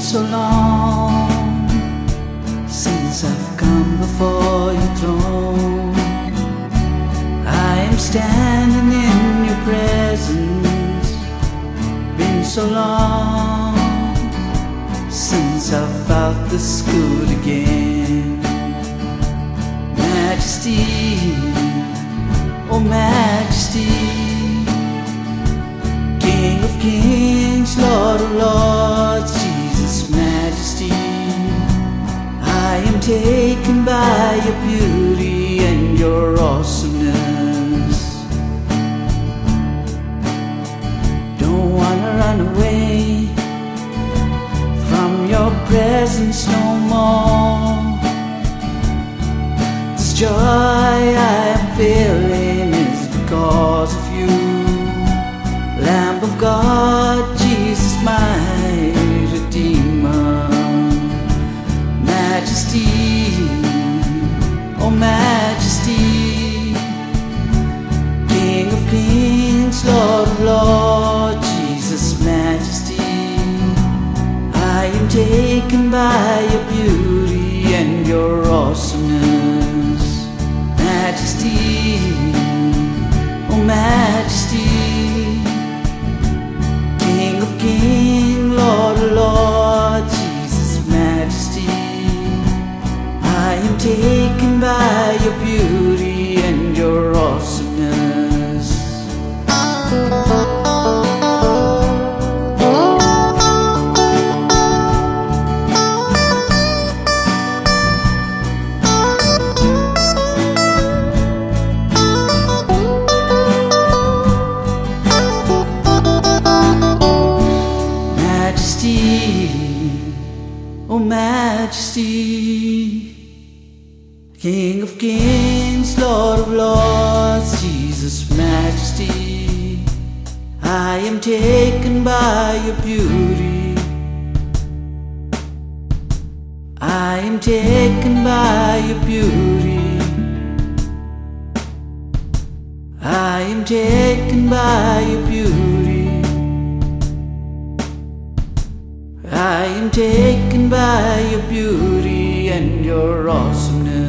so long since I've come before your throne. I am standing in your presence. Been so long since I felt this good again. Majesty, oh majesty, King of kings, Lord of lords, Jesus majesty. I am taken by your beauty and your awesomeness. Don't wanna run away from your presence no more. This joy I am feeling is because of you, Lamb of God, Jesus my Redeemer. Majesty, oh majesty, King of kings, Lord of lords, Jesus majesty. I am taken by your beauty and your awesomeness. Majesty, oh majesty, King of kings, Lord of lords, Jesus majesty. I am taken by your beauty and your awesomeness. Oh majesty, King of kings, Lord of lords, Jesus majesty. I am taken by your beauty. I am taken by your beauty. I am taken by your beauty. I am taken by your beauty and your awesomeness.